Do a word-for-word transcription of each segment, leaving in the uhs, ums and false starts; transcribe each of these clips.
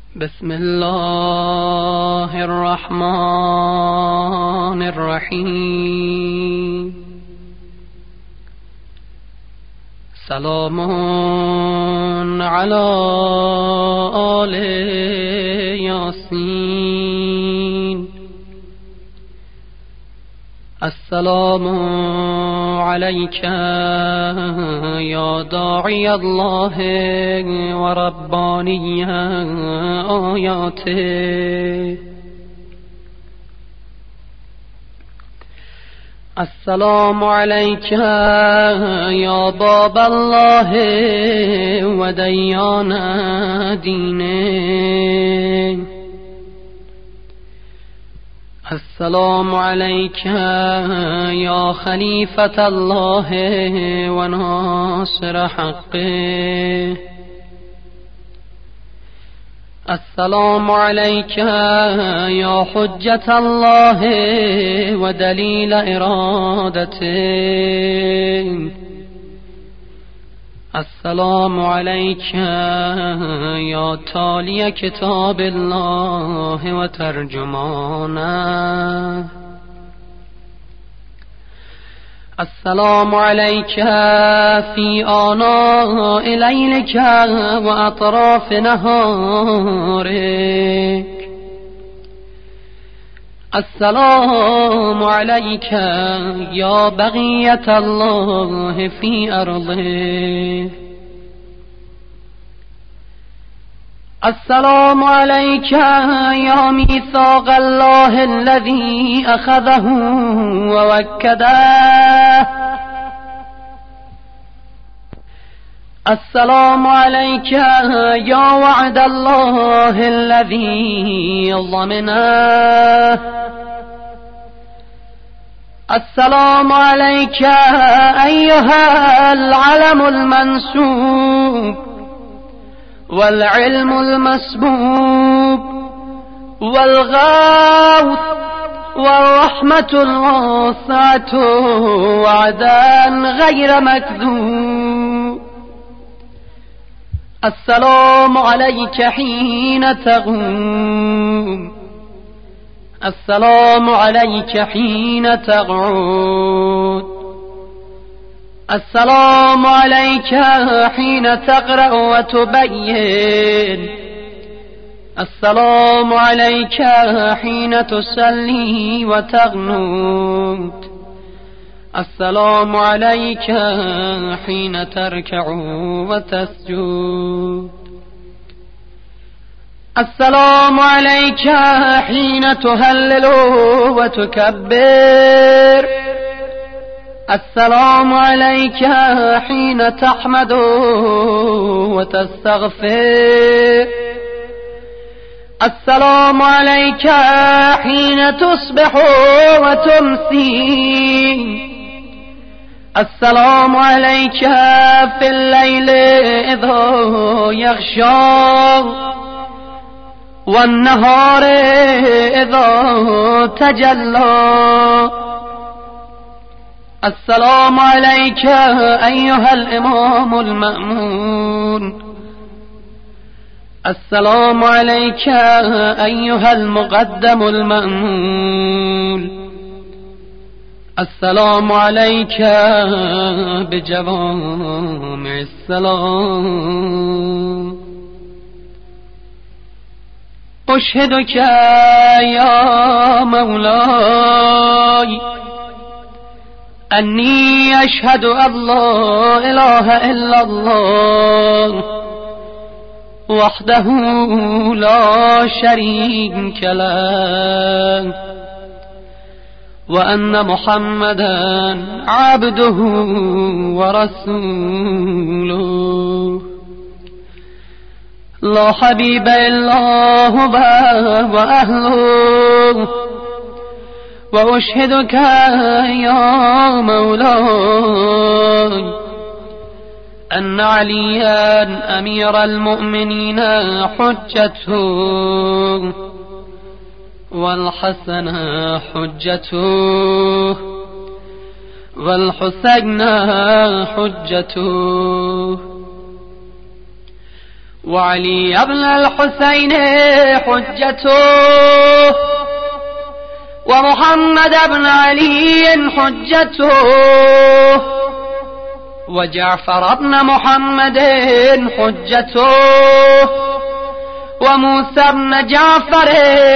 بسم الله الرحمن الرحیم. سلام علی آل یاسین. السلام علیک یا داعی الله و ربانی آیاته. السلام علیک یا باب الله و دیان دینه. السلام علیک یا خلیفة الله و ناصر حقه. السلام علیک یا حجة الله و دلیل ارادته. السلام علیک یا تالی کتاب الله و ترجمانه. السلام علیک فی آناء لیلک و اطراف نهارک. السلام علیک یا بقیة الله فی ارضه. السلام علیک یا میثاق الله الذی اخذه و وکده. السلام علیک یا وعد الله الذی ضمنه. السلام علیک ایها العلم المنسوب والعلم المسبوب والغوث والرحمة الواسعة وعدا غير مكذوب. السلام عليك حين تقوم. السلام عليك حين تقعد. السلام عليك حين تقرأ وتبين. السلام عليك حين تصلي وتقنت. السلام عليك حين تركع وتسجد. السلام عليك حين تهلل وتكبر. السلام عليك حين تحمد وتستغفر. السلام عليك حين تصبح وتمسي. السلام عليك في الليل إذا يغشى والنهار إذا تجلى. السلام عليك أيها الإمام المأمون. السلام عليك أيها المقدم المأمون. السلام عليك بجوامع السلام. أشهدك يا مولاي أني أشهد أن لا إله إلا الله وحده لا شريك له وأن محمدا عبده ورسوله لا حبيب إلا هو وأهله. وأشهدك يا مولاي أن عليا أمير المؤمنين حجته والحسن حجته والحسين حجته وعلي ابن الحسين حجته ومحمد بن علي حجته وجعفر بن محمد حجته وموسى بن جعفر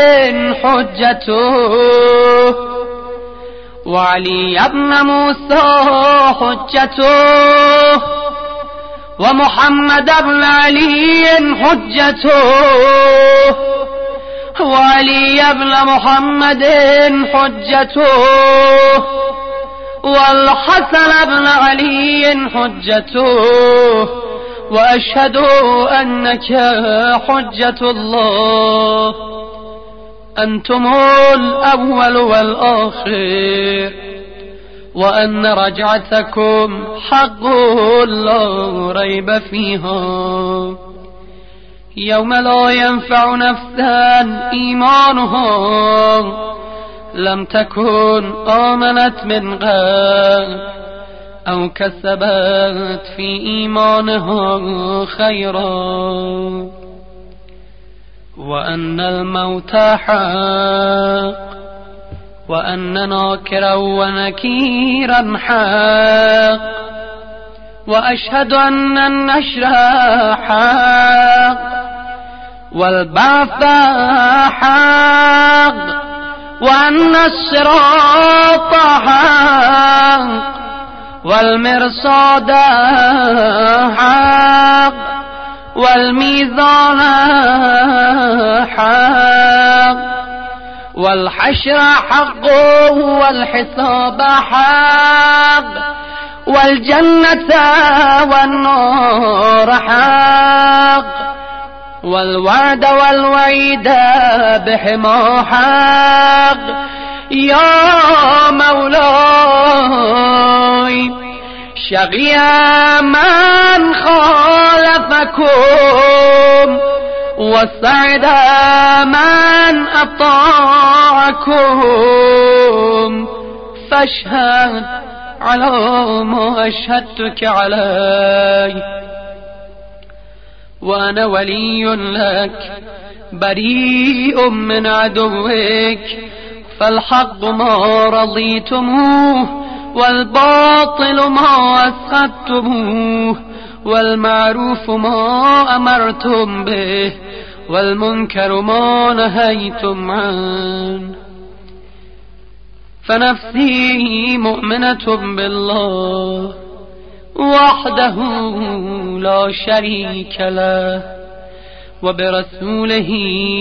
حجته وعلي بن موسى حجته ومحمد بن علي حجته وعلي بن محمد حجته والحسن بن علي حجته وأشهد أنك حجة الله أنتم الأول والآخر وأن رجعتكم حق لا ريب فيها يوم لا ينفع نفسا إيمانها لم تكن آمنت من قبل أو كسبت في إيمانها خيرا وأن الموت حق وأن ناكرا ونكيرا حق وأشهد أن النشر حق والبعث حق وأن الصراط حق والمرصاد حق والميزان حق والحشر حق والحساب حق والجنة والنار حق والوعد والوعيد بهما حق يا مولاي شقي من خالفكم وسعد من أطاعكم فاشهد على ما أشهدتك عليه وأنا ولي لك بريء من عدوك فالحق ما رضيتموه والباطل ما أسخطتموه والمعروف ما أمرتم به والمنكر ما نهيتم عنه فنفسي مؤمنة بالله وحده لا شريك له وبرسوله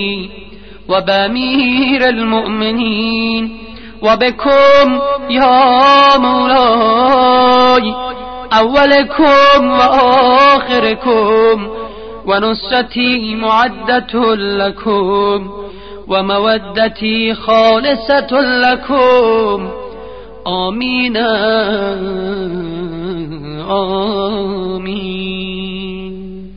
وبأمير المؤمنين وبكم يا مولاي أولكم وآخركم ونصرتي معدة لكم ومودتي خالصة لكم آمين آمين.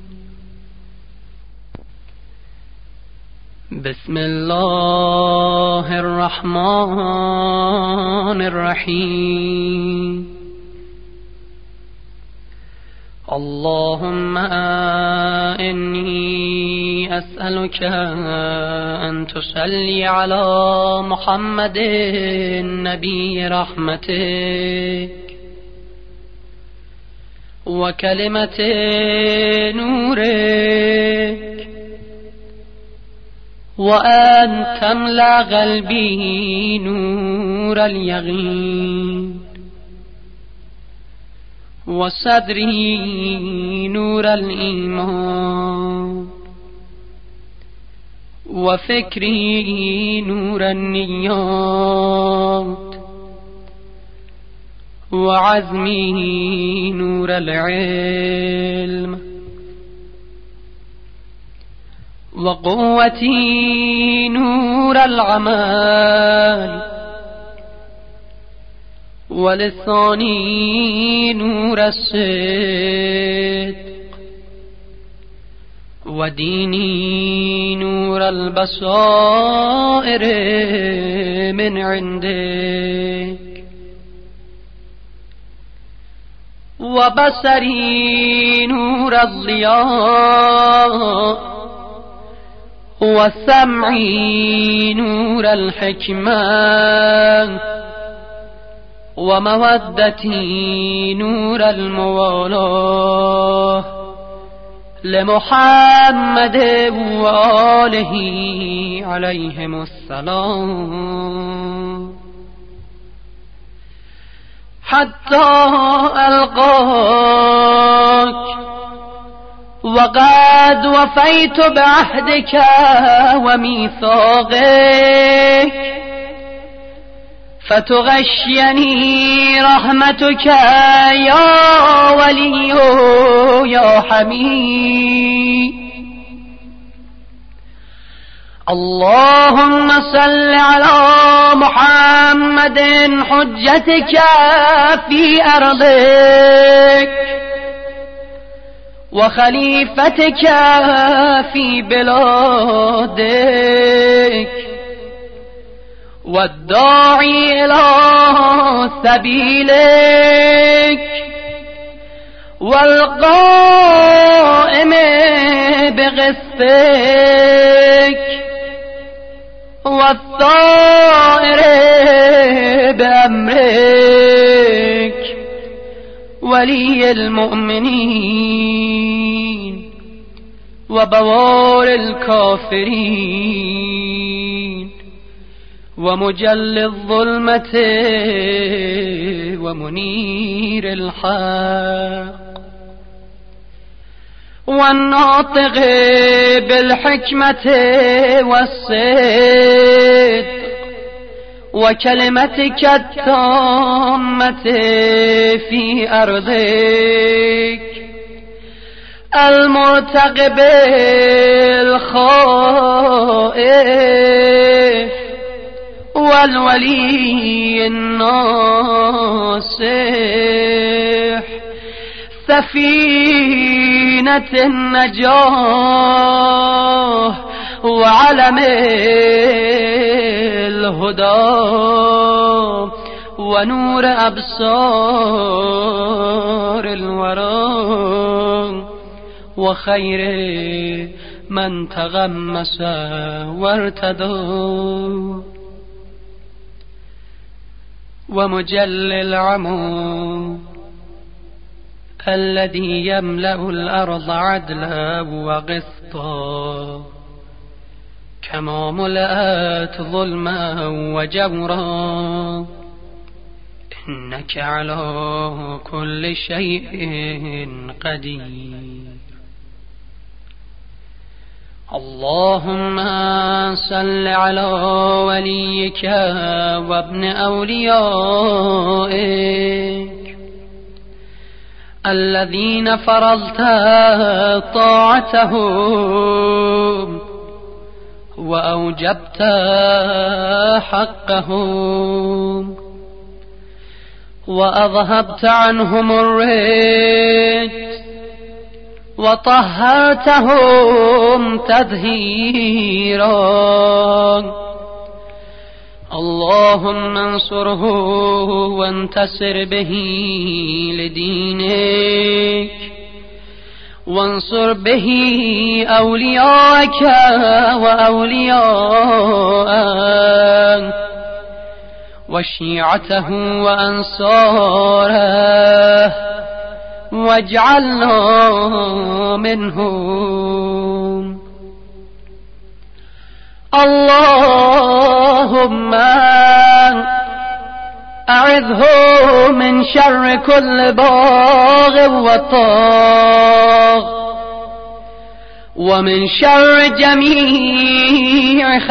بسم الله الرحمن الرحيم. اللهم إني أسألك أن تصلي على محمد نبي رحمتك وكلمة نورك وأن تملأ قلبي نور اليقين وصدري نور الإيمان وفكري نور النيات وعزمي نور العلم وقوتي نور العمل ولساني نور الصدق وديني نور البصائر من عندك وبصري نور الضياء وسمعي نور الحكمة ومودتي نور الموالاة لمحمد وآله عليهم السلام حتى ألقاك وقد وفيت بعهدك وميثاقك فتغشيني رحمتك يا ولي يا حميد. اللهم صل على محمد حجتك في أرضك وخليفتك في بلادك والداعي إلى سبيلك والقائم بقسطك والطائر بأمرك ولي المؤمنين وبوار الكافرين ومجل الظلمة ومنير الحق والناطق بالحكمة والصدق وكلمتك التامة في أرضك المرتقب الخائف والولي الناصح سفينة النجاة وعلم الهدى ونور أبصار الورى وخير من تغمس وارتدى ومجل العمو الذي يملأ الأرض عدلا وقسطا كما ملأت ظلما وجورا إنك على كل شيء قدير. اللهم صل على وليك وابن أوليائك الذين فرضت طاعتهم وأوجبت حقهم وأذهبت عنهم الرجس وطهرتهم تطهيرا. اللهم انصره وانتصر به لدينك وانصر به أولياءك وأولياءك وشيعته وأنصاره واجعلنا منهم. اللهم أعذه من شر كل باغ وطاغ ومن شر جميع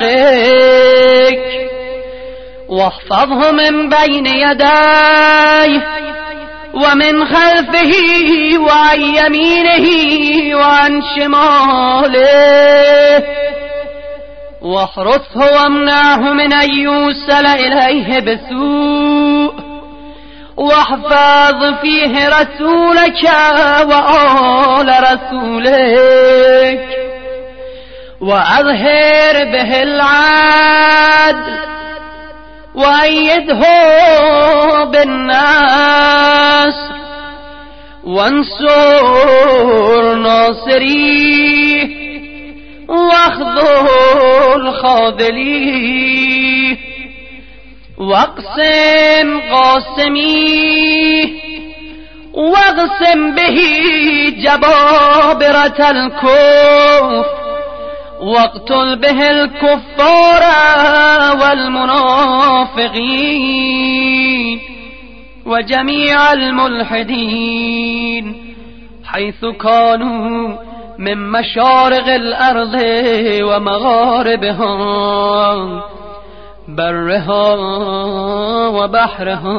خلقك واحفظه من بين يديه ومن خلفه وعن يمينه وعن شماله واحرسه وامنعه من أن يوصل إليه بسوء واحفظ فيه رسولك وآل رسولك وأظهر به العدل وأيده بالنصر وانصر ناصری واخذل خاذلی واقسم قاسمی واقسم به جبابرة الكفر واقتل به الكفار والمنافقين وجميع الملحدين حيث كانوا من مشارق الأرض ومغاربها برها وبحرها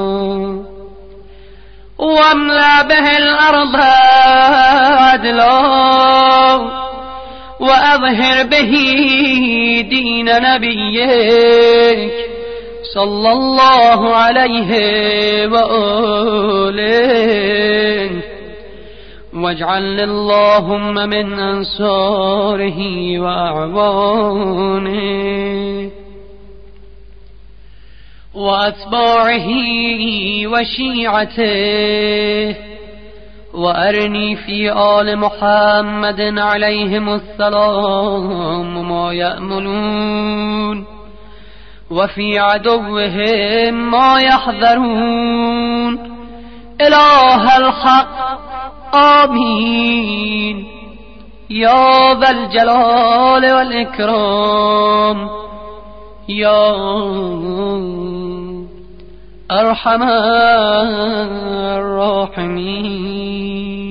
واملأ به الأرض عدلا وأظهر به دين نبيك صلى الله عليه وآله واجعل اللهم من أنصاره وأعوانه وأتباعه وشيعته وأرني في آل محمد عليهم السلام ما يأملون وفي عدوهم ما يحذرون إله الحق آمين يا ذا الجلال والإكرام يا أرحم الراحمين.